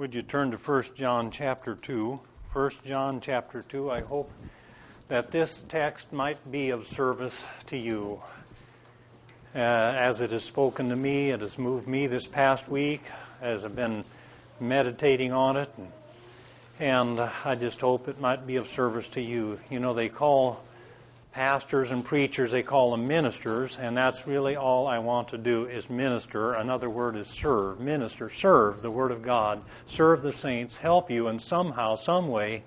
Would you turn to 1 John chapter 2? 1 John chapter 2. I hope that this text might be of service to you. As it has spoken to me, it has moved me this past week as I've been meditating on it. And I just hope it might be of service to you. You know, they call pastors and preachers, they call them ministers, and that's really all I want to do is minister. Another word is serve. Minister, serve the Word of God. Serve the saints. Help you in somehow, some way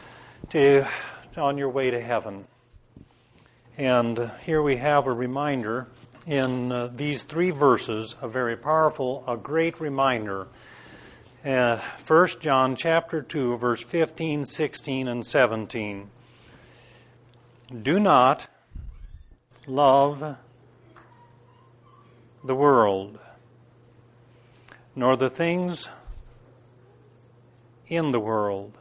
on your way to heaven. And here we have a reminder in these three verses, a very powerful, a great reminder. 1 John chapter 2, verse 15, 16, and 17. Do not love the world, nor the things in the world.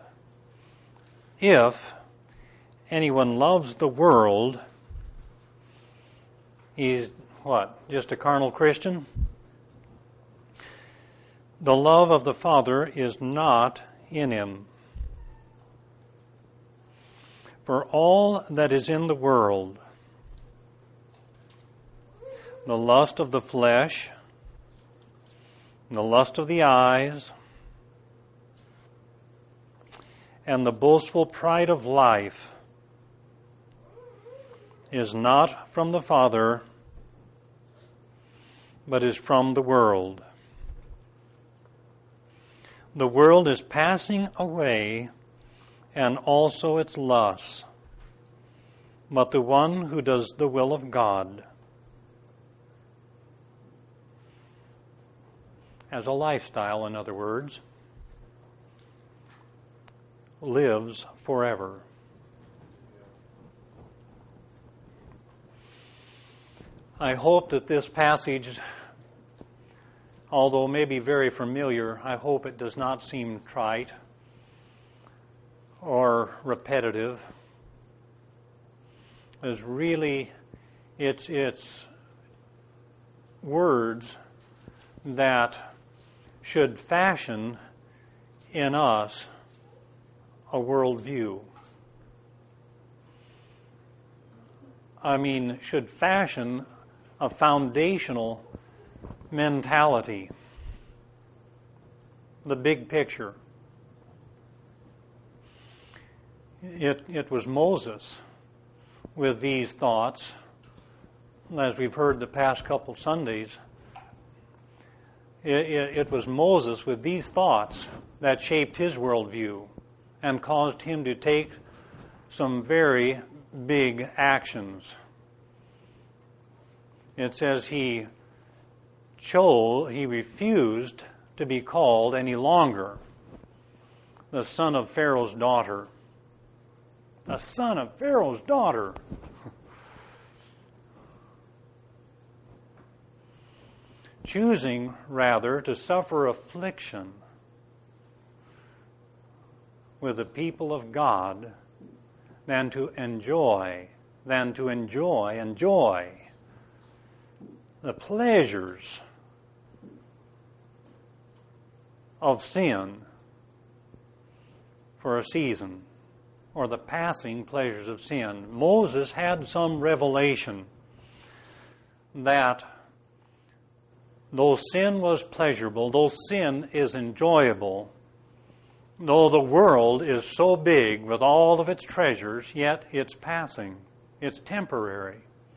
If anyone loves the world, he's what? Just a carnal Christian? The love of the Father is not in him. For all that is in the world, the lust of the flesh, the lust of the eyes, and the boastful pride of life is not from the Father, but is from the world. The world is passing away, and also its lusts, but the one who does the will of God, as a lifestyle, in other words, lives forever. I hope that this passage, although maybe very familiar, I hope it does not seem trite or repetitive. Is really it's words that should fashion in us a worldview. I mean, should fashion a foundational mentality, the big picture. It was Moses with these thoughts, as we've heard the past couple Sundays. It was Moses with these thoughts that shaped his worldview and caused him to take some very big actions. It says he refused to be called any longer the son of Pharaoh's daughter. A son of Pharaoh's daughter. Choosing, rather, to suffer affliction with the people of God than to enjoy the pleasures of sin for a season, or the passing pleasures of sin. Moses had some revelation that though sin was pleasurable, though sin is enjoyable, though the world is so big with all of its treasures, yet it's passing. It's temporary.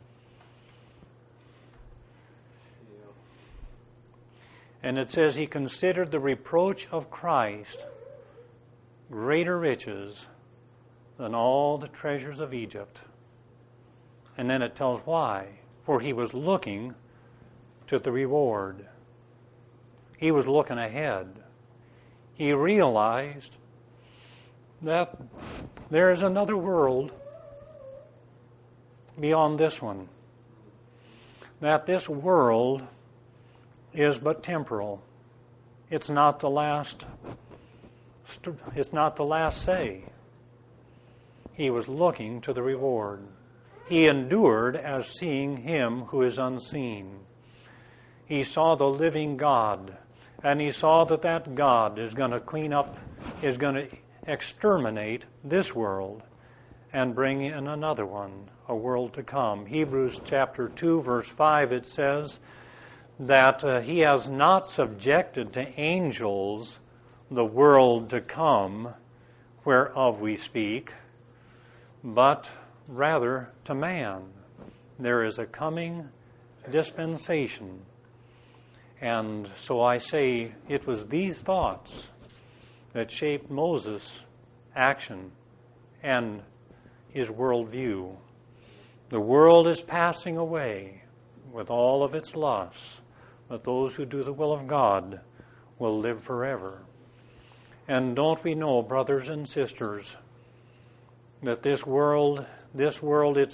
And it says he considered the reproach of Christ greater riches than all the treasures of Egypt. And then it tells why. For he was looking to the reward. He was looking ahead. He realized that there is another world beyond this one. That this world is but temporal. It's not the last say. He was looking to the reward. He endured as seeing him who is unseen. He saw the living God And he saw that God is going to clean up, is going to exterminate this world and bring in another one, a world to come. Hebrews chapter 2, verse 5, it says that he has not subjected to angels the world to come, whereof we speak, but rather to man. There is a coming dispensation. And so I say it was these thoughts that shaped Moses' action and his worldview. The world is passing away with all of its lusts, but those who do the will of God will live forever. And don't we know, brothers and sisters, that this world, it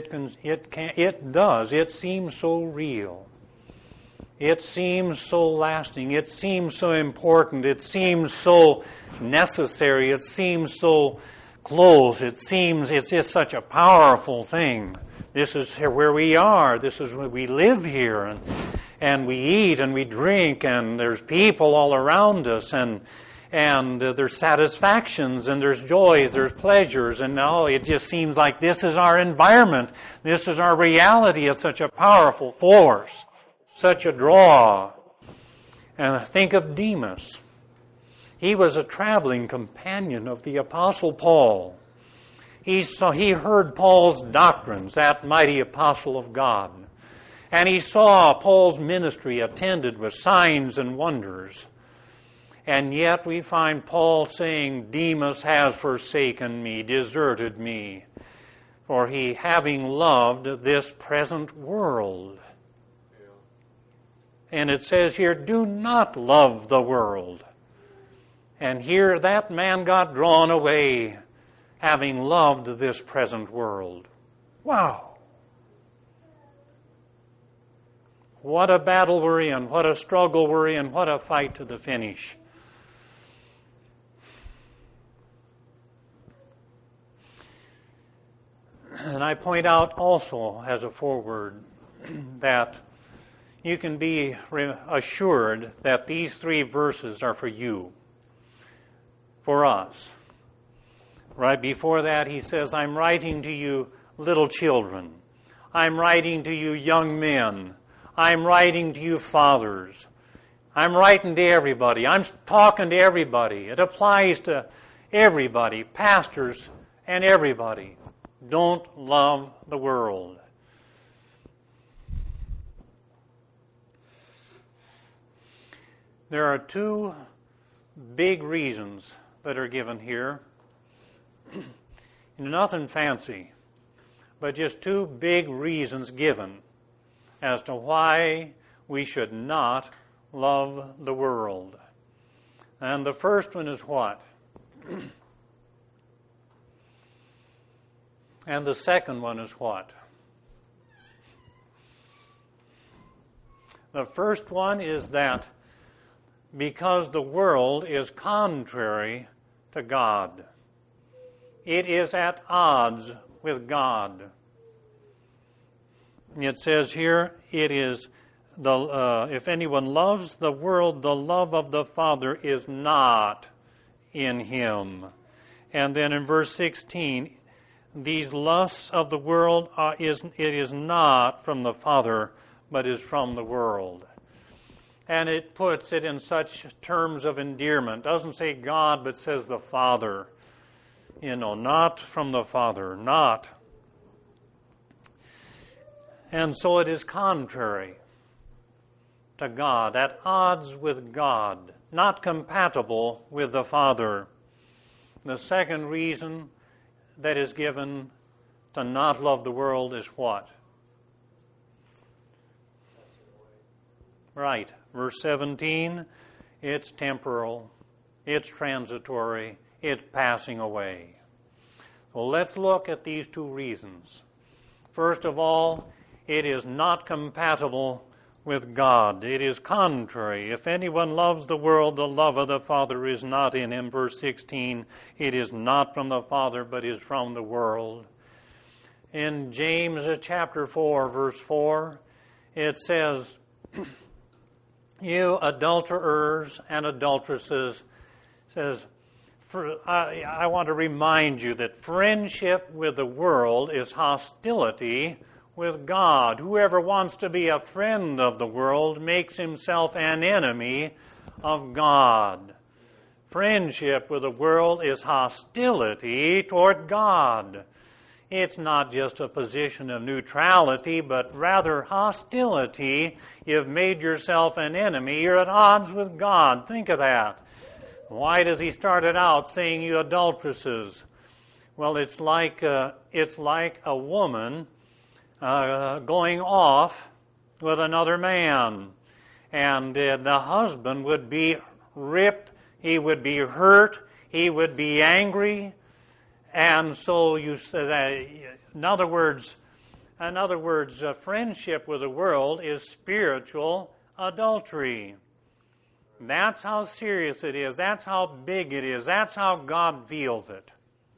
seems so real. It seems so lasting. It seems so important. It seems so necessary. It seems so close. It's just such a powerful thing. This is where we are. This is where we live here. And we eat and we drink, and there's people all around us, and there's satisfactions, and there's joys, there's pleasures, and now it just seems like this is our environment. This is our reality. It's such a powerful force, such a draw. And think of Demas. He was a traveling companion of the Apostle Paul. He heard Paul's doctrines, that mighty apostle of God. And he saw Paul's ministry attended with signs and wonders. And yet we find Paul saying, Demas has forsaken me, deserted me, for he having loved this present world. And it says here, do not love the world. And here that man got drawn away, having loved this present world. Wow! What a battle we're in, what a struggle we're in, what a fight to the finish. And I point out also as a foreword that you can be assured that these 3 verses are for you, for us. Right before that he says, I'm writing to you little children. I'm writing to you young men. I'm writing to you fathers. I'm writing to everybody. I'm talking to everybody. It applies to everybody, pastors and everybody. Don't love the world. There are 2 big reasons that are given here. Nothing fancy, but just 2 big reasons given as to why we should not love the world. And the first one is what? And the second one is what? The first one is that because the world is contrary to God. It is at odds with God. It says here, it is if anyone loves the world, the love of the Father is not in him. And then in verse 16, these lusts of the world it is not from the Father, but is from the world. And it puts it in such terms of endearment. It doesn't say God, but says the Father. Not from the Father, not. And so it is contrary to God, at odds with God, not compatible with the Father. The second reason that is given to not love the world is what? Right. Verse 17, it's temporal, it's transitory, it's passing away. So let's look at these 2 reasons. First of all, it is not compatible with God. It is contrary. If anyone loves the world, the love of the Father is not in him. Verse 16, it is not from the Father, but is from the world. In James chapter 4, verse 4, it says, You adulterers and adulteresses, says, I want to remind you that friendship with the world is hostility with God. Whoever wants to be a friend of the world makes himself an enemy of God. Friendship with the world is hostility toward God. It's not just a position of neutrality, but rather hostility. You've made yourself an enemy. You're at odds with God. Think of that. Why does he start it out saying you adulteresses? Well, it's like a woman going off with another man, and the husband would be ripped. He would be hurt. He would be angry. And so you say that, in other words, friendship with the world is spiritual adultery. That's how serious it is. That's how big it is. That's how God feels it.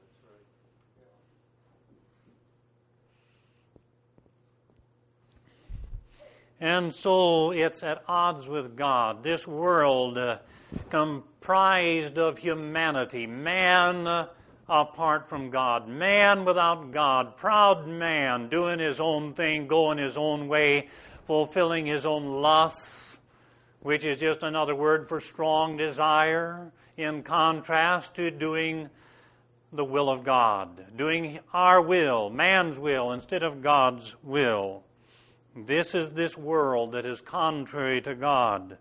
And so it's at odds with God. This world comprised of humanity, man apart from God, man without God, proud man doing his own thing, going his own way, fulfilling his own lusts, which is just another word for strong desire, in contrast to doing the will of God, doing our will, man's will, instead of God's will. This is this world that is contrary to God.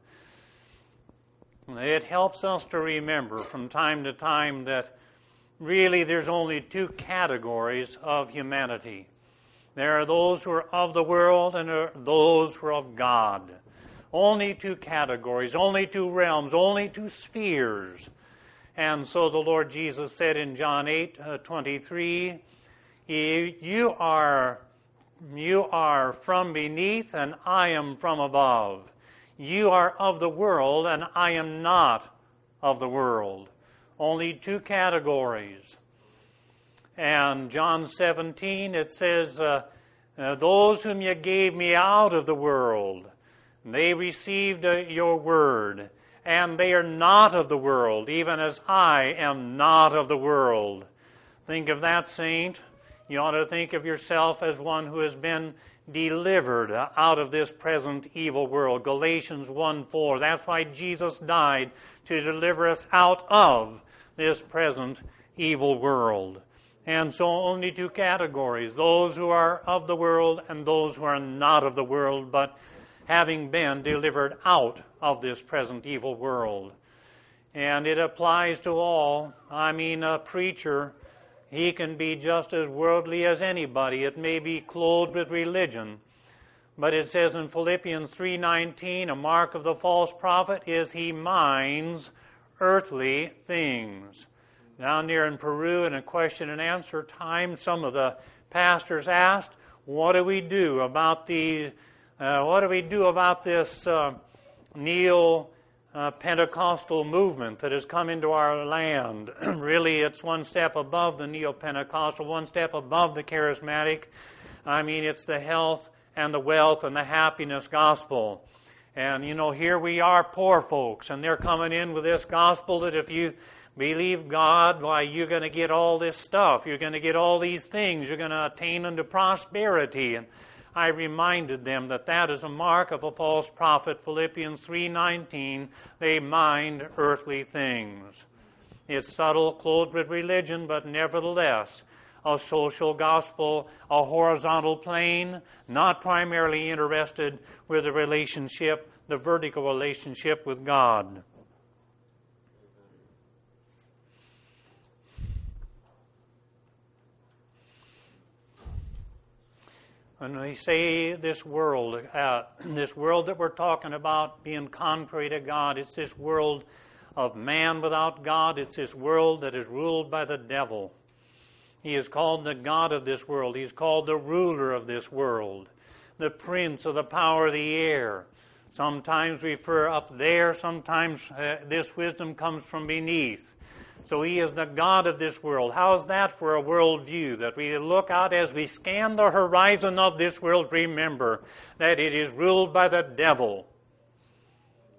It helps us to remember from time to time that really there's only two categories of humanity. There are those who are of the world and there are those who are of God. Only two categories, only two realms, only two spheres. And so the Lord Jesus said in John 8:23, you are from beneath and I am from above. You are of the world and I am not of the world. Only two categories. And John 17, it says, those whom you gave me out of the world, they received your word, and they are not of the world, even as I am not of the world. Think of that, saint. You ought to think of yourself as one who has been delivered out of this present evil world. Galatians 1:4. That's why Jesus died, to deliver us out of this present evil world. And so only two categories, those who are of the world and those who are not of the world, but having been delivered out of this present evil world. And it applies to all. I mean, a preacher, he can be just as worldly as anybody. It may be clothed with religion. But it says in Philippians 3:19, a mark of the false prophet is he minds earthly things. Down there in Peru, in a question and answer time, some of the pastors asked, what do we do about this neo-Pentecostal movement that has come into our land? Really, it's one step above the neo-Pentecostal, one step above the charismatic. I mean, it's the health and the wealth and the happiness gospel. And, here we are, poor folks, and they're coming in with this gospel that if you believe God, why, you're going to get all this stuff. You're going to get all these things. You're going to attain unto prosperity. And I reminded them that that is a mark of a false prophet. Philippians 3:19, they mind earthly things. It's subtle, clothed with religion, but nevertheless a social gospel, a horizontal plane, not primarily interested with the relationship, the vertical relationship with God. When we say this world that we're talking about being contrary to God, it's this world of man without God. It's this world that is ruled by the devil. He is called the God of this world. He's called the ruler of this world, the prince of the power of the air. Sometimes we refer up there, sometimes this wisdom comes from beneath. So he is the God of this world. How is that for a worldview? That we look out as we scan the horizon of this world, remember that it is ruled by the devil.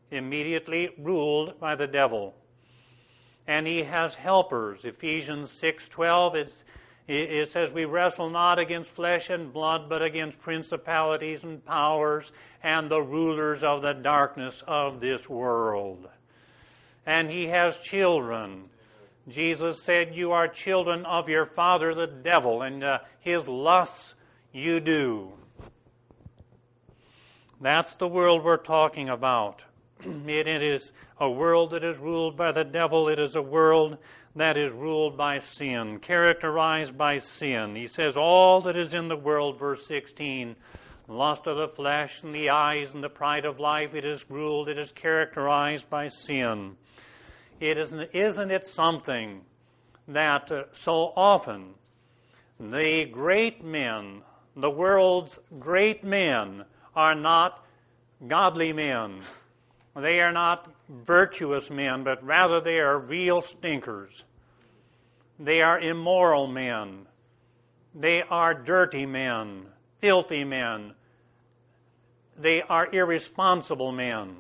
immediately ruled by the devil. And he has helpers. Ephesians 6:12, it says, we wrestle not against flesh and blood, but against principalities and powers and the rulers of the darkness of this world. And he has children. Jesus said, you are children of your father the devil, and his lusts you do. That's the world we're talking about. It is a world that is ruled by the devil. It is a world that is ruled by sin, characterized by sin. He says all that is in the world, verse 16, lust of the flesh and the eyes and the pride of life, it is ruled, it is characterized by sin. Isn't it something that so often the great men, the world's great men, are not godly men. They are not virtuous men, but rather they are real stinkers. They are immoral men. They are dirty men, filthy men. They are irresponsible men.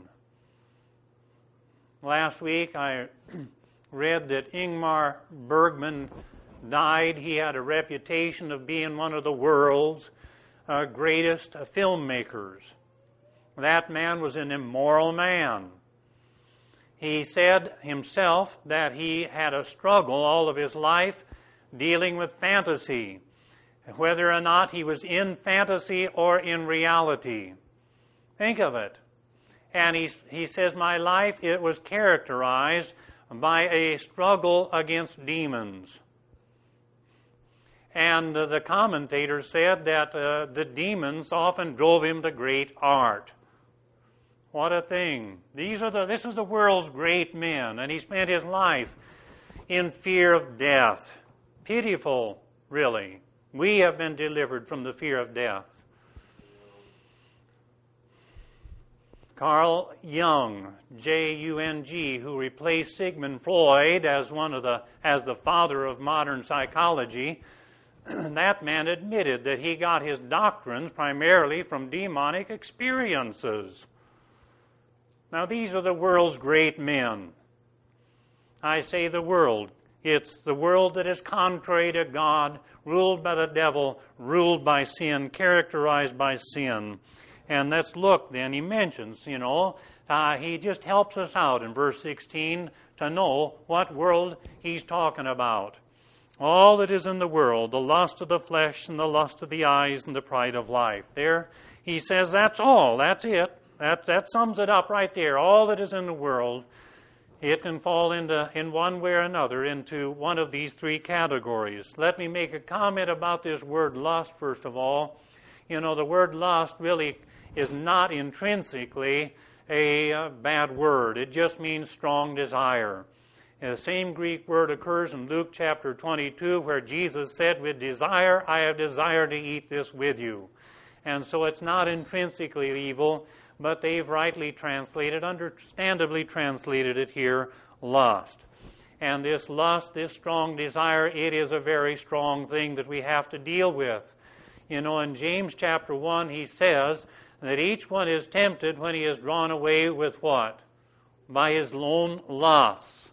Last week I read that Ingmar Bergman died. He had a reputation of being one of the world's greatest filmmakers. That man was an immoral man. He said himself that he had a struggle all of his life dealing with fantasy, whether or not he was in fantasy or in reality. Think of it. And he says, my life, it was characterized by a struggle against demons. And the commentator said that the demons often drove him to great art. What a thing. This is the world's great men, and he spent his life in fear of death. Pitiful, really. We have been delivered from the fear of death. Carl Jung, Jung, who replaced Sigmund Freud as the father of modern psychology, that man admitted that he got his doctrines primarily from demonic experiences. Now, these are the world's great men. I say the world. It's the world that is contrary to God, ruled by the devil, ruled by sin, characterized by sin. And let's look then. He mentions, he just helps us out in verse 16 to know what world he's talking about. All that is in the world, the lust of the flesh and the lust of the eyes and the pride of life. There, he says that's all. That's it. That sums it up right there. All that is in the world, it can fall in one way or another into one of these three categories. Let me make a comment about this word lust, first of all. The word lust really is not intrinsically a bad word. It just means strong desire. And the same Greek word occurs in Luke chapter 22, where Jesus said, with desire, I have desired to eat this with you. And so it's not intrinsically evil, but they've rightly translated, understandably translated it here, lust. And this lust, this strong desire, it is a very strong thing that we have to deal with. In James chapter 1, he says that each one is tempted when he is drawn away with what? By his own lusts,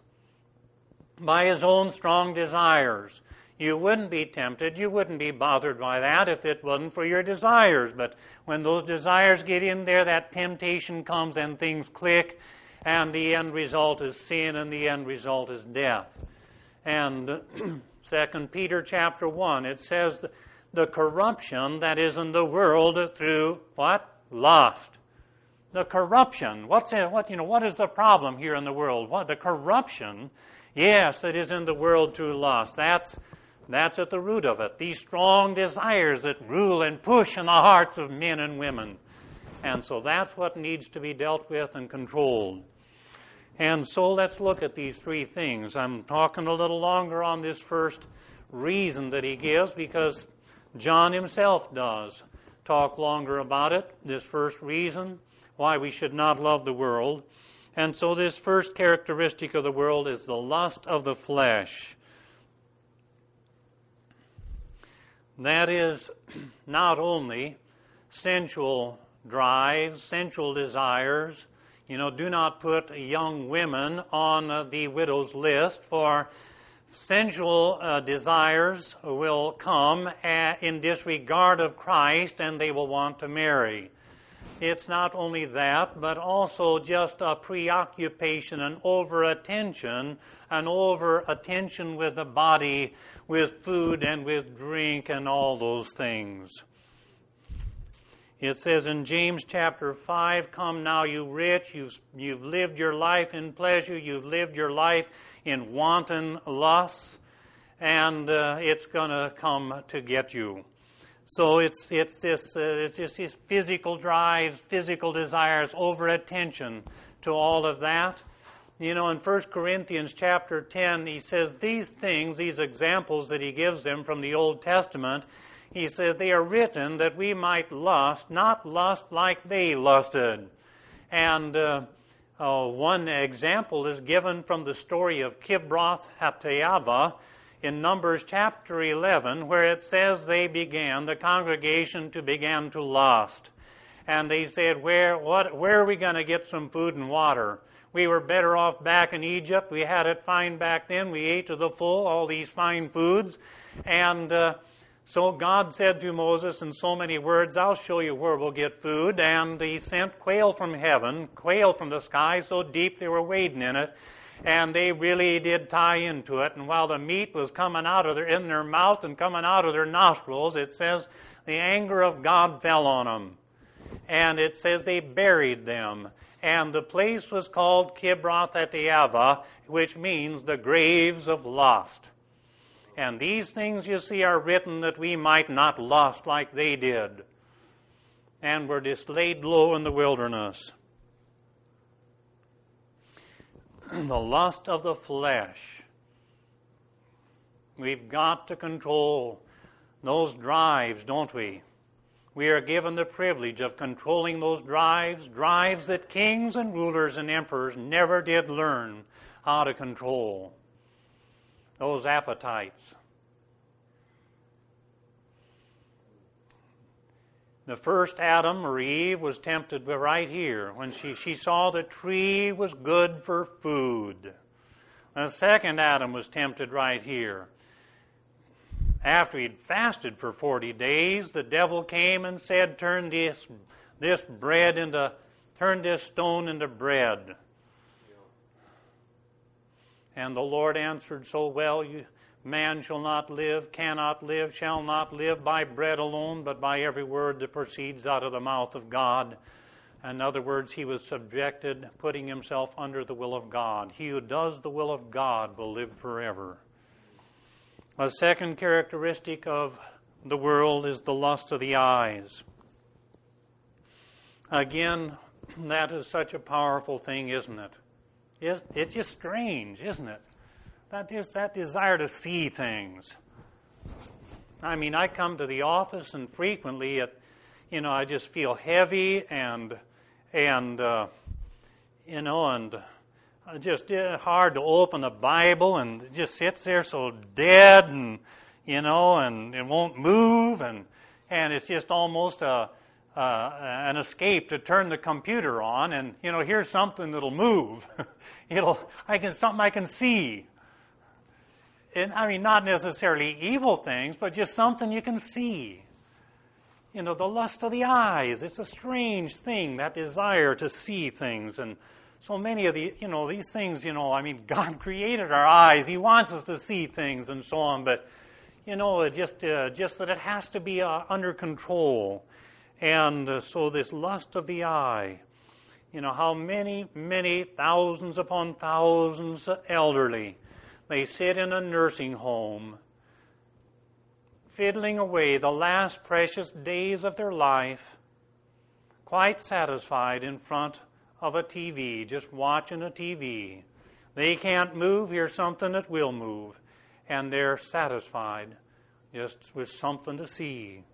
by his own strong desires. You wouldn't be tempted, you wouldn't be bothered by that if it wasn't for your desires. But when those desires get in there, that temptation comes and things click, and the end result is sin, and the end result is death. And 2 Peter chapter 1, it says the corruption that is in the world through what? Lust. The corruption. What is the problem here in the world? What the corruption? Yes, it is in the world through lust. That's at the root of it. These strong desires that rule and push in the hearts of men and women. And so that's what needs to be dealt with and controlled. And so let's look at these three things. I'm talking a little longer on this first reason that he gives because John himself does talk longer about it, this first reason, why we should not love the world. And so this first characteristic of the world is the lust of the flesh. That is not only sensual drives, sensual desires, Do not put young women on the widow's list, for sensual desires will come in disregard of Christ, and they will want to marry. It's not only that, but also just a preoccupation, an over-attention with the body, with food and with drink and all those things. It says in James chapter 5, "Come now, you rich, you've lived your life in pleasure, you've lived your life in wanton lusts, and it's going to come to get you." So it's just these physical drives, physical desires, over-attention to all of that. In 1 Corinthians chapter 10, he says these things, these examples that he gives them from the Old Testament, he says they are written that we might lust, not lust like they lusted. And one example is given from the story of Kibroth Hattaavah in Numbers chapter 11, where it says the congregation began to lust. And they said, where are we going to get some food and water? We were better off back in Egypt. We had it fine back then. We ate to the full all these fine foods. And so God said to Moses in so many words, "I'll show you where we'll get food." And he sent quail from heaven, quail from the sky, so deep they were wading in it. And they really did tie into it. And while the meat was coming out of in their mouth and coming out of their nostrils, it says the anger of God fell on them. And it says they buried them. And the place was called Kibroth Hattaavah, which means the graves of lust. And these things, you see, are written that we might not lust like they did, and were just laid low in the wilderness. The lust of the flesh. We've got to control those drives, don't we? We are given the privilege of controlling those drives that kings and rulers and emperors never did learn how to control. Those appetites. The first Adam or Eve was tempted right here when she saw the tree was good for food. The second Adam was tempted right here. After he'd fasted for 40 days, the devil came and said, turn this stone into bread. And the Lord answered so well, man shall not live, cannot live, shall not live by bread alone, but by every word that proceeds out of the mouth of God. In other words, he was subjected, putting himself under the will of God. He who does the will of God will live forever. A second characteristic of the world is the lust of the eyes. Again, that is such a powerful thing, isn't it? It's just strange, isn't it? That desire to see things. I mean, I come to the office and frequently, I just feel heavy and just hard to open the Bible, and it just sits there so dead, and it won't move, and it's just almost an escape to turn the computer on, and here's something that'll move. Something I can see. And I mean, not necessarily evil things, but just something you can see. The lust of the eyes. It's a strange thing, that desire to see things. And so many of these things, God created our eyes. He wants us to see things and so on. But, just that it has to be under control. And so this lust of the eye. How many, many thousands upon thousands elderly, they sit in a nursing home, fiddling away the last precious days of their life, quite satisfied in front of a TV, just watching a TV. They can't move, here's something that will move, and they're satisfied just with something to see.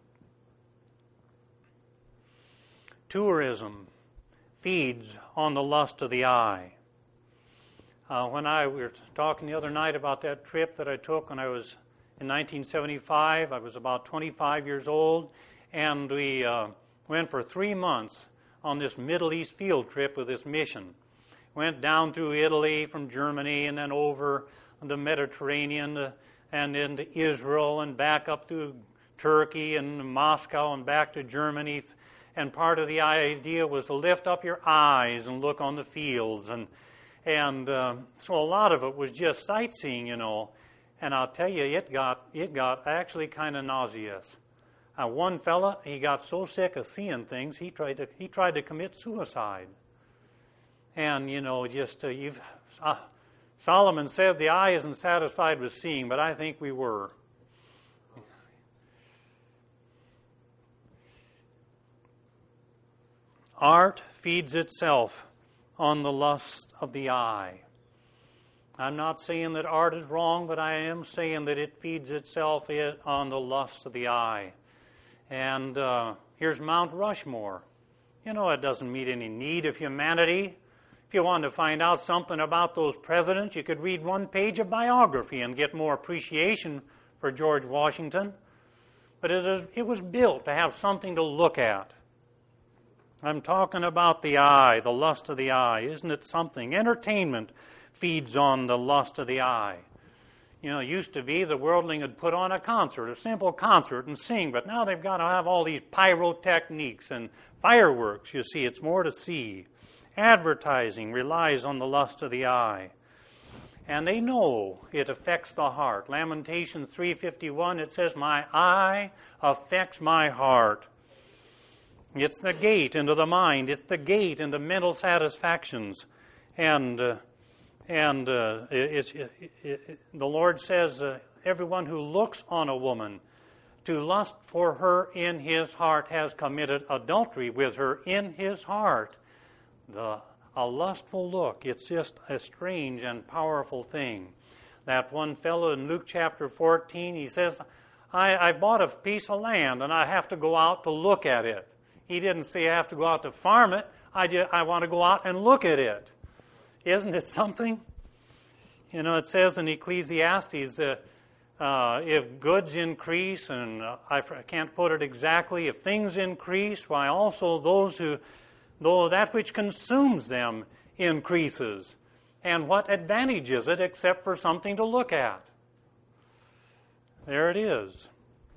Tourism feeds on the lust of the eye. We were talking the other night about that trip that I took when I was in 1975. I was about 25 years old, and we went for 3 months on this Middle East field trip with this mission. Went down through Italy from Germany and then over the Mediterranean and into Israel and back up through Turkey and Moscow and back to Germany. And part of the idea was to lift up your eyes and look on the fields. And so a lot of it was just sightseeing, you know. And I'll tell you, it got actually kind of nauseous. One fella, he got so sick of seeing things, he tried to commit suicide. And, you know, just Solomon said the eye isn't satisfied with seeing, but I think we were. Art feeds itself on the lust of the eye. I'm not saying that art is wrong, but I am saying that it feeds itself on the lust of the eye. And here's Mount Rushmore. You know, it doesn't meet any need of humanity. If you wanted to find out something about those presidents, you could read one page of biography and get more appreciation for George Washington. But it was built to have something to look at. I'm talking about the eye, the lust of the eye. Isn't it something? Entertainment feeds on the lust of the eye. You know, it used to be the worldling would put on a concert, a simple concert, and sing, but now they've got to have all these pyrotechniques and fireworks. You see, it's more to see. Advertising relies on the lust of the eye. And they know it affects the heart. Lamentations 3:51, it says, "My eye affects my heart." It's the gate into the mind. It's the gate into mental satisfactions. And the Lord says, everyone who looks on a woman to lust for her in his heart has committed adultery with her in his heart. A lustful look, it's just a strange and powerful thing. That one fellow in Luke chapter 14, he says, I bought a piece of land and I have to go out to look at it. He didn't say I have to go out to farm it. I want to go out and look at it. Isn't it something? You know, it says in Ecclesiastes, if goods increase, and I can't put it exactly, if things increase, why also though that which consumes them increases. And what advantage is it except for something to look at? There it is.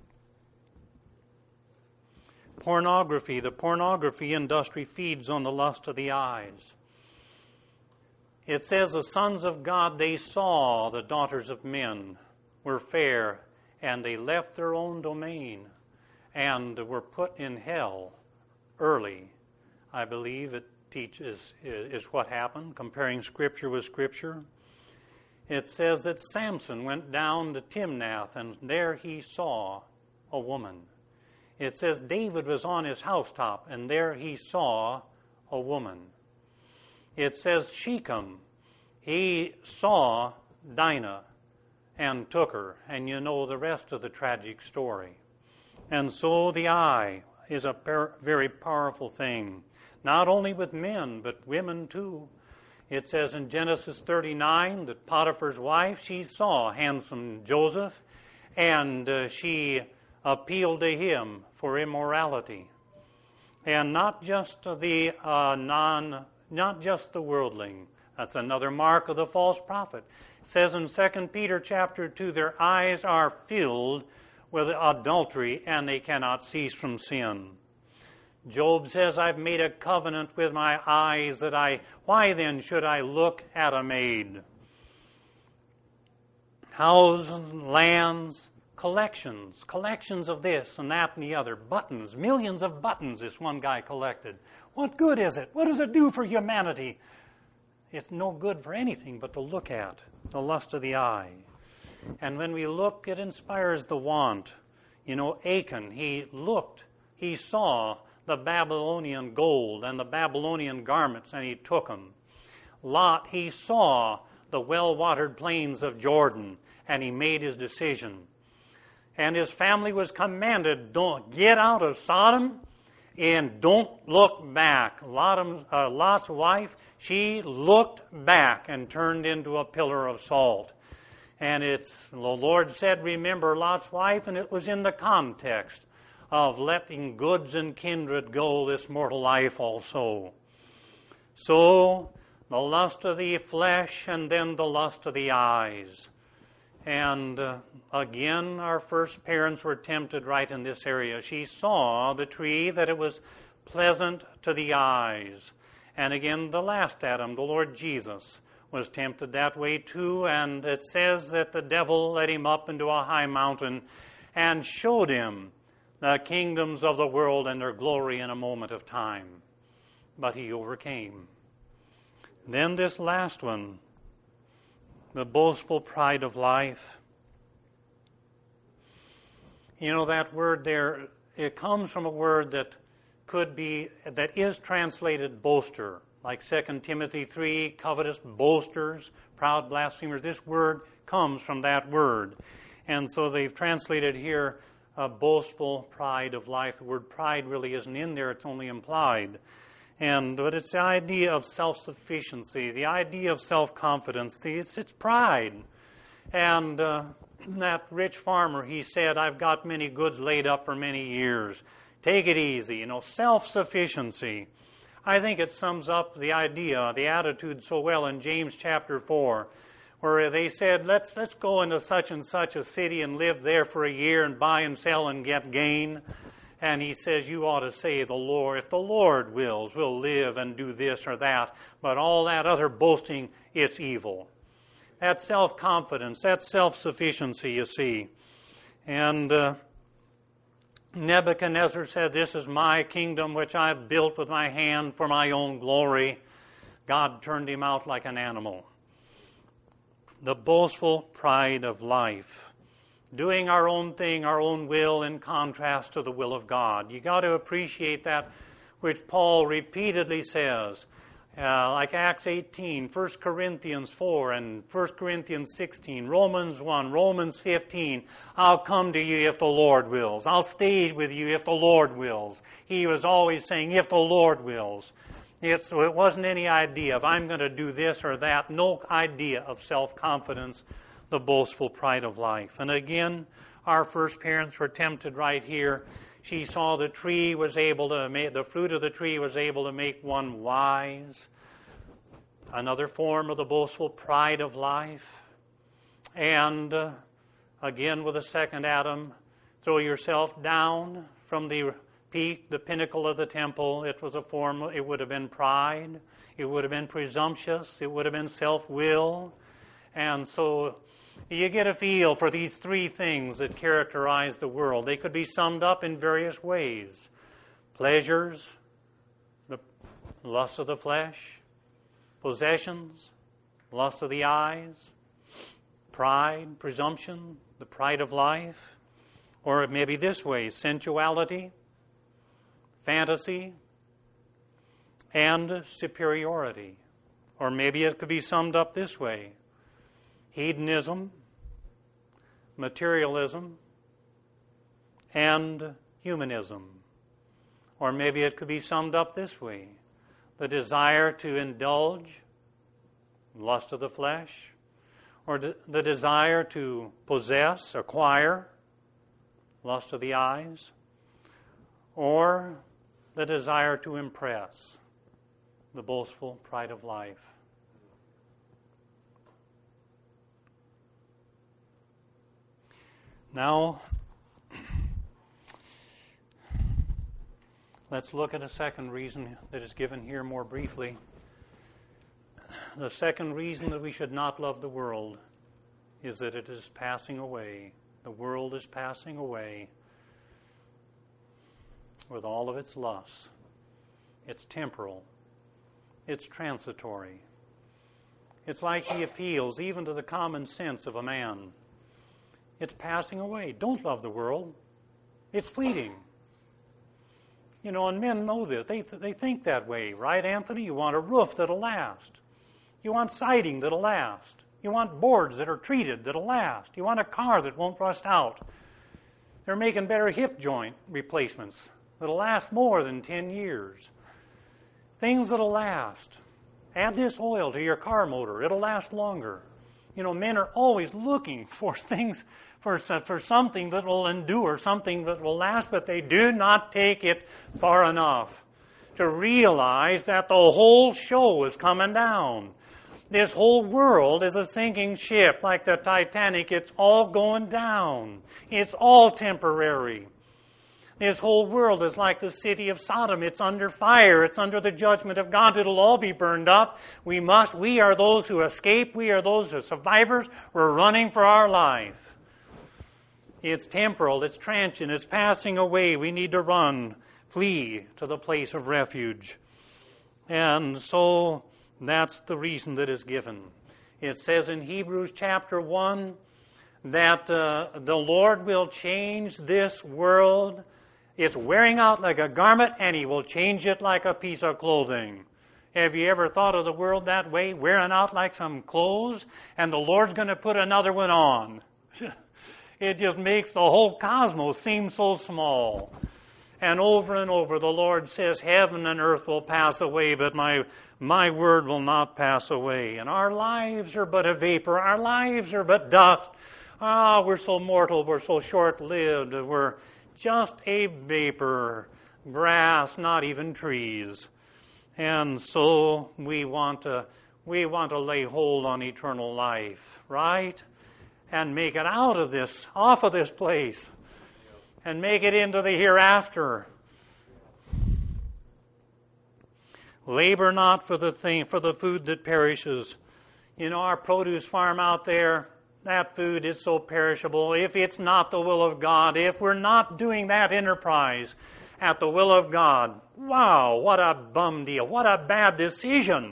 Pornography. The pornography industry feeds on the lust of the eyes. It says the sons of God, they saw the daughters of men were fair, and they left their own domain and were put in hell early. I believe it teaches is what happened, comparing Scripture with Scripture. It says that Samson went down to Timnath, and there he saw a woman. It says David was on his housetop, and there he saw a woman. It says Shechem, he saw Dinah and took her, and you know the rest of the tragic story. And so the eye is a very powerful thing. Not only with men, but women too. It says in Genesis 39 that Potiphar's wife, she saw handsome Joseph, and she appealed to him for immorality. And not just the worldling. That's another mark of the false prophet. It says in 2 Peter chapter 2, their eyes are filled with adultery, and they cannot cease from sin. Job says, I've made a covenant with my eyes why then should I look at a maid? Houses, lands, collections of this and that and the other. Buttons, millions of buttons this one guy collected. What good is it? What does it do for humanity? It's no good for anything but to look at, the lust of the eye. And when we look, it inspires the want. You know, Achan, he saw the Babylonian gold and the Babylonian garments, and he took them. Lot, he saw the well-watered plains of Jordan, and he made his decision. And his family was commanded, don't get out of Sodom and don't look back. Lot's wife, she looked back and turned into a pillar of salt. And the Lord said, remember Lot's wife, and it was in the context of letting goods and kindred go this mortal life also. So, the lust of the flesh and then the lust of the eyes. And again, our first parents were tempted right in this area. She saw the tree that it was pleasant to the eyes. And again, the last Adam, the Lord Jesus, was tempted that way too. And it says that the devil led him up into a high mountain and showed him the kingdoms of the world and their glory in a moment of time. But he overcame. Then this last one, the boastful pride of life. You know, that word there, it comes from a word that is translated boaster, like 2 Timothy 3, covetous boasters, proud blasphemers. This word comes from that word. And so they've translated here a boastful pride of life. The word pride really isn't in there, it's only implied. But it's the idea of self-sufficiency, the idea of self-confidence. It's pride. And that rich farmer, he said, I've got many goods laid up for many years. Take it easy. Self-sufficiency. I think it sums up the idea, the attitude so well in James chapter 4, where they said, let's go into such and such a city and live there for a year and buy and sell and get gain. And he says, you ought to say, if the Lord wills, we'll live and do this or that. But all that other boasting, it's evil. That's self-confidence. That's self-sufficiency, you see. And Nebuchadnezzar said, this is my kingdom which I've built with my hand for my own glory. God turned him out like an animal. The boastful pride of life. Doing our own thing, our own will, in contrast to the will of God. You got to appreciate that, which Paul repeatedly says, like Acts 18, 1 Corinthians 4, and 1 Corinthians 16, Romans 1, Romans 15. I'll come to you if the Lord wills. I'll stay with you if the Lord wills. He was always saying, if the Lord wills. It wasn't any idea of I'm going to do this or that. No idea of self-confidence. The boastful pride of life. And again, our first parents were tempted right here. She saw the fruit of the tree was able to make one wise. Another form of the boastful pride of life. And again, with the second Adam, throw yourself down from the peak, the pinnacle of the temple. It would have been pride. It would have been presumptuous. It would have been self-will. And so you get a feel for these three things that characterize the world. They could be summed up in various ways. Pleasures, the lust of the flesh, possessions, lust of the eyes, pride, presumption, the pride of life. Or it may be this way, sensuality, fantasy, and superiority. Or maybe it could be summed up this way. Hedonism, materialism, and humanism. Or maybe it could be summed up this way. The desire to indulge, lust of the flesh, or the desire to possess, acquire, lust of the eyes, or the desire to impress, the boastful pride of life. Now, let's look at a second reason that is given here more briefly. The second reason that we should not love the world is that it is passing away. The world is passing away with all of its lusts. It's temporal. It's transitory. It's like he appeals even to the common sense of a man. It's passing away. Don't love the world. It's fleeting. And men know this. They think that way, right, Anthony? You want a roof that'll last. You want siding that'll last. You want boards that are treated that'll last. You want a car that won't rust out. They're making better hip joint replacements that'll last more than 10 years. Things that'll last. Add this oil to your car motor. It'll last longer. Men are always looking for things, for something that will endure, something that will last, but they do not take it far enough to realize that the whole show is coming down. This whole world is a sinking ship like the Titanic. It's all going down. It's all temporary. This whole world is like the city of Sodom. It's under fire. It's under the judgment of God. It'll all be burned up. We are those who escape. We are those who are survivors. We're running for our life. It's temporal. It's transient. It's passing away. We need to run, flee to the place of refuge. And so that's the reason that is given. It says in Hebrews chapter 1 that the Lord will change this world. It's wearing out like a garment, and He will change it like a piece of clothing. Have you ever thought of the world that way, wearing out like some clothes, and the Lord's going to put another one on? It just makes the whole cosmos seem so small. And over the Lord says, heaven and earth will pass away, but my word will not pass away. And our lives are but a vapor. Our lives are but dust. We're so mortal. We're so short-lived. We're just a vapor, grass, not even trees. And so we want to lay hold on eternal life, right? And make it off of this place, and make it into the hereafter. Labor not for the food that perishes. Our produce farm out there, that food is so perishable. If it's not the will of God, if we're not doing that enterprise at the will of God, wow, what a bum deal. What a bad decision.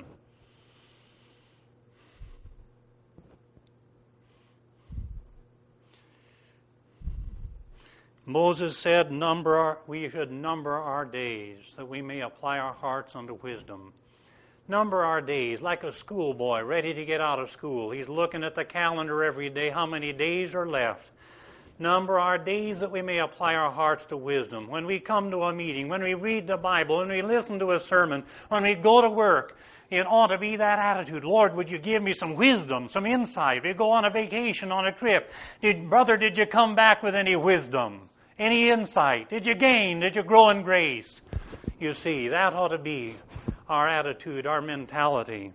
Moses said, we should number our days, that we may apply our hearts unto wisdom. Number our days, like a schoolboy ready to get out of school. He's looking at the calendar every day, how many days are left. Number our days that we may apply our hearts to wisdom. When we come to a meeting, when we read the Bible, when we listen to a sermon, when we go to work, it ought to be that attitude. Lord, would you give me some wisdom, some insight? We go on a vacation, on a trip. Did you come back with any wisdom? Any insight? Did you gain? Did you grow in grace? You see, that ought to be our attitude, our mentality.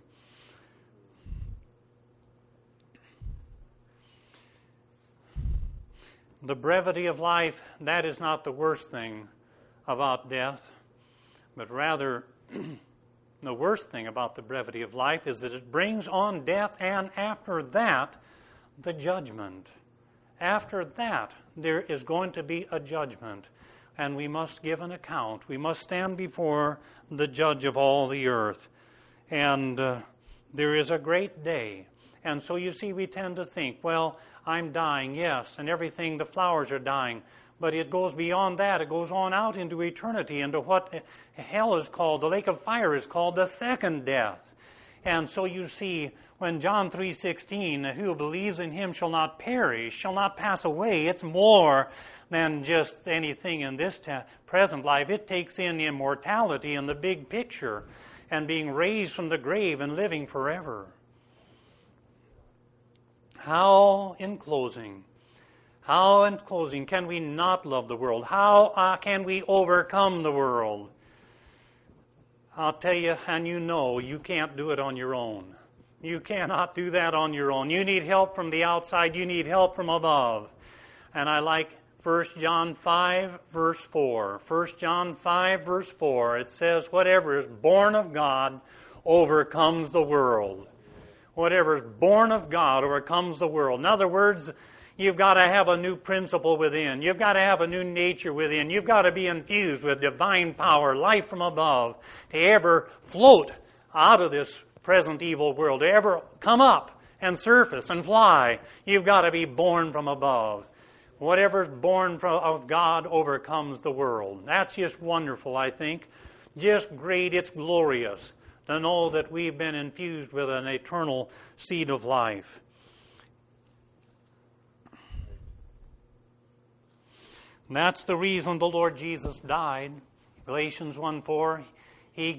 The brevity of life, that is not the worst thing about death, but rather the worst thing about the brevity of life is that it brings on death, and after that, the judgment. After that, there is going to be a judgment, and we must give an account. We must stand before the judge of all the earth. And there is a great day. And so you see, we tend to think, well, I'm dying, yes, and everything, the flowers are dying. But it goes beyond that. It goes on out into eternity, into what hell is called, the lake of fire is called the second death. And so you see, when John 3:16, who believes in Him shall not perish, shall not pass away, it's more than just anything in this present life. It takes in immortality and the big picture, and being raised from the grave and living forever. How, in closing, can we not love the world? How can we overcome the world? I'll tell you, and you can't do it on your own. You cannot do that on your own. You need help from the outside. You need help from above. And I like 1 John 5, verse 4. 1 John 5, verse 4. It says, whatever is born of God overcomes the world. Whatever is born of God overcomes the world. In other words, you've got to have a new principle within. You've got to have a new nature within. You've got to be infused with divine power, life from above, to ever float out of this present evil world, to ever come up and surface and fly. You've got to be born from above. Whatever is born of God overcomes the world. That's just wonderful, I think. Just great. It's glorious to know that we've been infused with an eternal seed of life. And that's the reason the Lord Jesus died. Galatians 1:4, He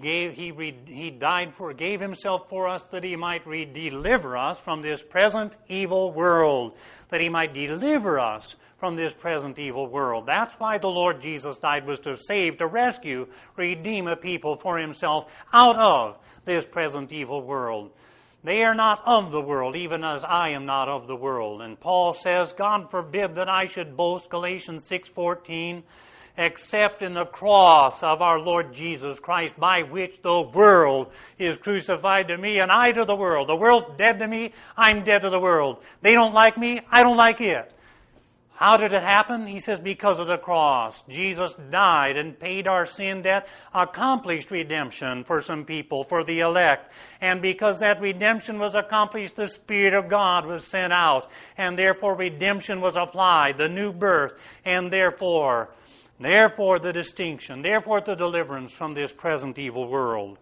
gave himself for us that he might deliver us from this present evil world. That he might deliver us from this present evil world. That's why the Lord Jesus died, was to save, to rescue, redeem a people for himself out of this present evil world. They are not of the world, even as I am not of the world. And Paul says, God forbid that I should boast, Galatians 6:14, except in the cross of our Lord Jesus Christ, by which the world is crucified to me and I to the world. The world's dead to me, I'm dead to the world. They don't like me, I don't like it. How did it happen? He says, because of the cross. Jesus died and paid our sin debt, accomplished redemption for some people, for the elect. And because that redemption was accomplished, the Spirit of God was sent out. And therefore redemption was applied, the new birth. And therefore the distinction, therefore the deliverance from this present evil world.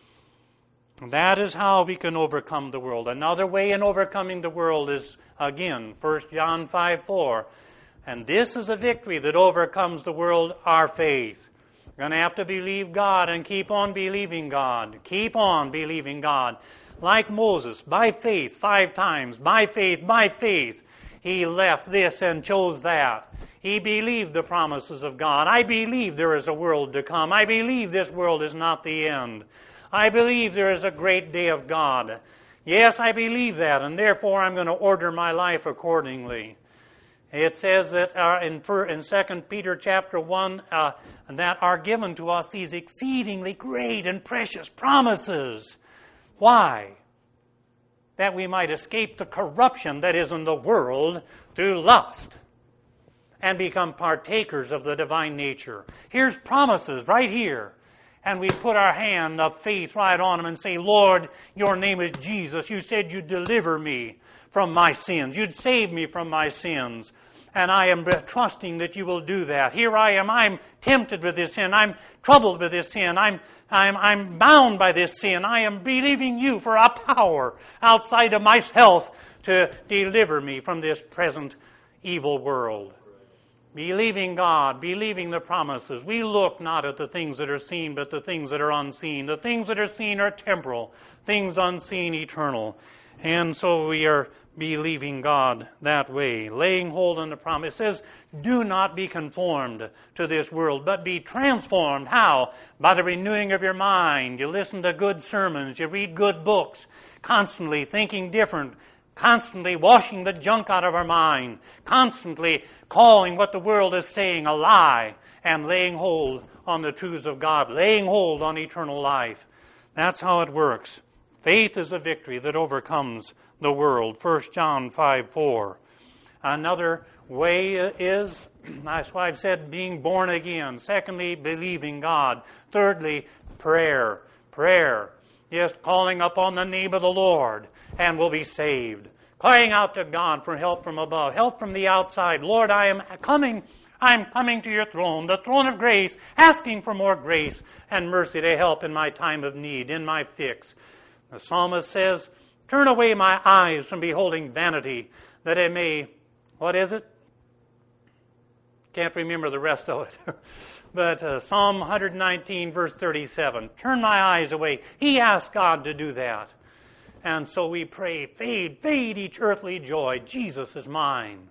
That is how we can overcome the world. Another way in overcoming the world is, again, 1 John 5:4. And this is a victory that overcomes the world, our faith. You're going to have to believe God and keep on believing God. Keep on believing God. Like Moses, by faith, 5 times, by faith, he left this and chose that. He believed the promises of God. I believe there is a world to come. I believe this world is not the end. I believe there is a great day of God. Yes, I believe that, and therefore I'm going to order my life accordingly. It says that in 2 Peter chapter 1, that are given to us these exceedingly great and precious promises. Why? That we might escape the corruption that is in the world through lust and become partakers of the divine nature. Here's promises right here. And we put our hand of faith right on them and say, Lord, your name is Jesus. You said you'd deliver me from my sins. You'd save me from my sins. And I am trusting that you will do that. Here I am. I'm tempted with this sin. I'm troubled with this sin. I'm bound by this sin. I am believing you for a power outside of myself to deliver me from this present evil world. Believing God, believing the promises. We look not at the things that are seen, but the things that are unseen. The things that are seen are temporal, things unseen eternal. And so we are believing God that way, laying hold on the promise. It says, do not be conformed to this world, but be transformed. How? By the renewing of your mind. You listen to good sermons, you read good books, constantly thinking different, constantly washing the junk out of our mind, constantly calling what the world is saying a lie, and laying hold on the truths of God, laying hold on eternal life. That's how it works. Faith is a victory that overcomes the world. 1 John 5:4. Another way is, that's why I've said, being born again. Secondly, believing God. Thirdly, prayer. Prayer. Yes, calling upon the name of the Lord, and we'll be saved. Crying out to God for help from above, help from the outside. Lord, I'm coming to your throne, the throne of grace, asking for more grace and mercy to help in my time of need, in my fix. The psalmist says, turn away my eyes from beholding vanity, that I may, what is it? Can't remember the rest of it. But Psalm 119, verse 37, turn my eyes away. He asked God to do that. And so we pray, fade each earthly joy. Jesus is mine.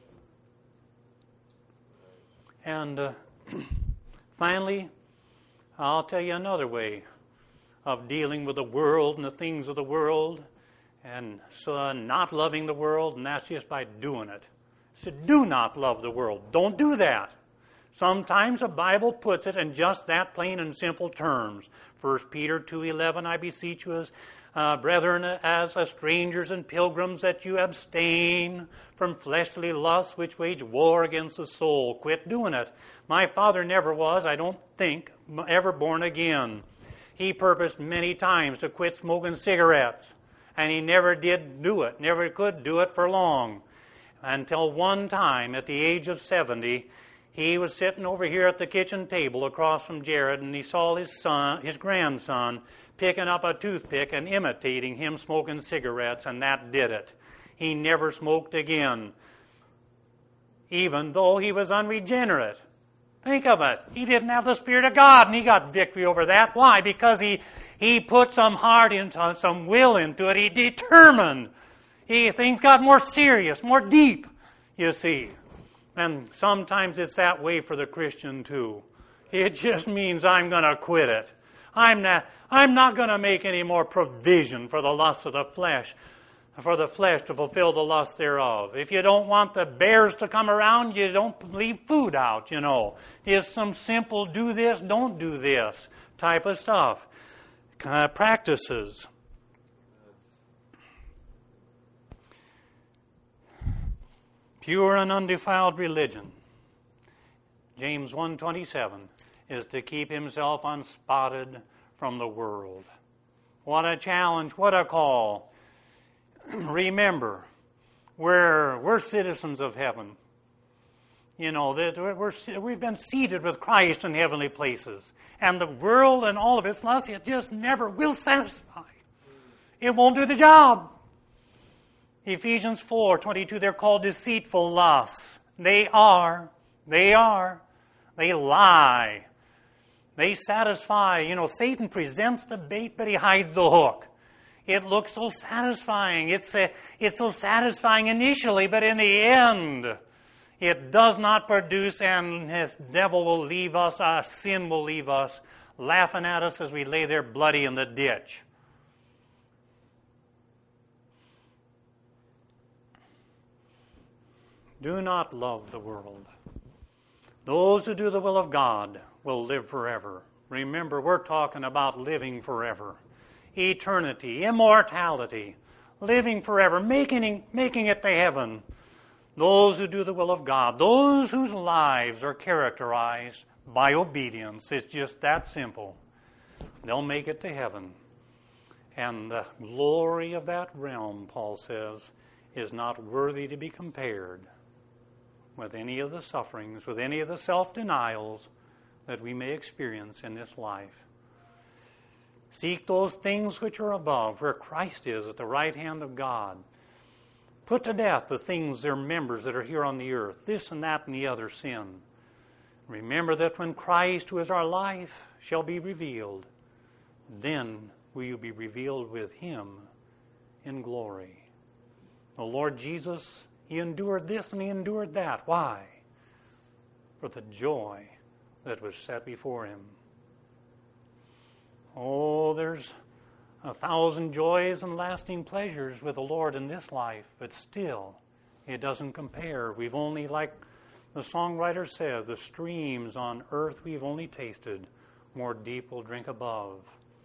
And finally, I'll tell you another way of dealing with the world and the things of the world, and so not loving the world, and that's just by doing it. So do not love the world. Don't do that. Sometimes the Bible puts it in just that plain and simple terms. 1 Peter 2:11, I beseech you, brethren, as strangers and pilgrims, that you abstain from fleshly lusts which wage war against the soul. Quit doing it. My father never was, I don't think, ever born again. He purposed many times to quit smoking cigarettes, and he never did do it, never could do it for long. Until one time, at the age of 70, he was sitting over here at the kitchen table across from Jared, and he saw his grandson, picking up a toothpick and imitating him smoking cigarettes, and that did it. He never smoked again, even though he was unregenerate. Think of it. He didn't have the Spirit of God, and he got victory over that. Why? Because he put some heart into, some will into it. He determined. Things got more serious, more deep, you see. And sometimes it's that way for the Christian too. It just means I'm going to quit it. I'm not going to make any more provision for the lust of the flesh, for the flesh to fulfill the lust thereof. If you don't want the bears to come around, you don't leave food out, you know. It's some simple do this, don't do this type of stuff. Practices. Pure and undefiled religion, James 1:27, is to keep himself unspotted from the world. What a challenge, what a call. Remember, we're citizens of heaven. You know, that we've been seated with Christ in heavenly places. And the world and all of its lust, it just never will satisfy. It won't do the job. Ephesians 4:22, they're called deceitful lusts. They lie. They satisfy. You know, Satan presents the bait, but he hides the hook. It looks so satisfying. It's so satisfying initially, but in the end, it does not produce, and his devil will leave us, our sin will leave us, laughing at us as we lay there bloody in the ditch. Do not love the world. Those who do the will of God will live forever. Remember, we're talking about living forever. Eternity, immortality, living forever, making it to heaven. Those who do the will of God, those whose lives are characterized by obedience, it's just that simple. They'll make it to heaven. And the glory of that realm, Paul says, is not worthy to be compared with any of the sufferings, with any of the self-denials that we may experience in this life. Seek those things which are above, where Christ is at the right hand of God. Put to death the things, their members that are here on the earth, this and that and the other sin. Remember that when Christ, who is our life, shall be revealed, then will you be revealed with him in glory. The Lord Jesus, he endured this and he endured that. Why? For the joy that was set before him. Oh, there's 1,000 joys and lasting pleasures with the Lord in this life, but still, it doesn't compare. We've only, like the songwriter says, the streams on earth we've only tasted, more deep we'll drink above.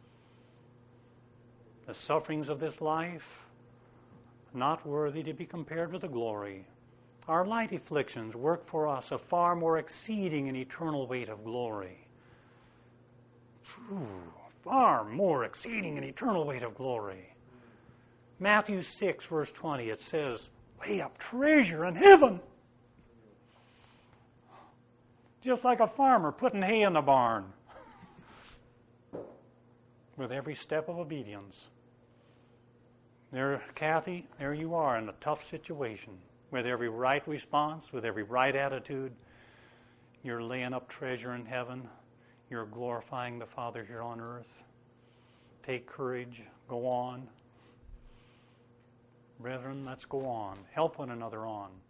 The sufferings of this life, not worthy to be compared with the glory. Our light afflictions work for us a far more exceeding and eternal weight of glory. Far more exceeding and eternal weight of glory. Matthew 6, verse 20, it says, lay up treasure in heaven. Just like a farmer putting hay in the barn. With every step of obedience. There, Kathy, there you are in a tough situation. With every right response, with every right attitude, you're laying up treasure in heaven. You're glorifying the Father here on earth. Take courage. Go on. Brethren, let's go on. Help one another on.